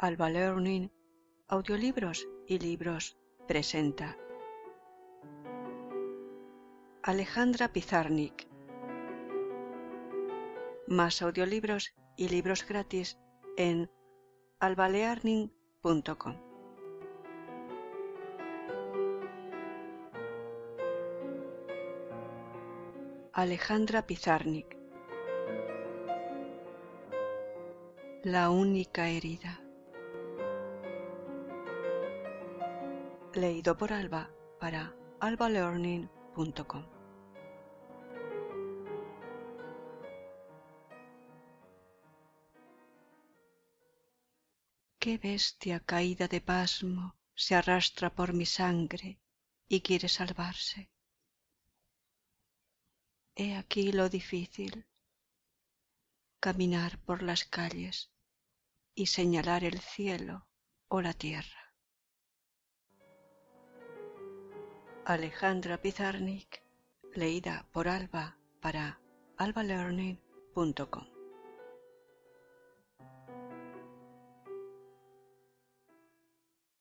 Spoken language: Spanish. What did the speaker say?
Alba Learning, Audiolibros y Libros presenta Alejandra Pizarnik. Más audiolibros y libros gratis en albalearning.com. Alejandra Pizarnik. La única herida. Leído por Alba para albalearning.com. Qué bestia caída de pasmo se arrastra por mi sangre y quiere salvarse. He aquí lo difícil: caminar por las calles y señalar el cielo o la tierra. Alejandra Pizarnik, leída por Alba para albalearning.com.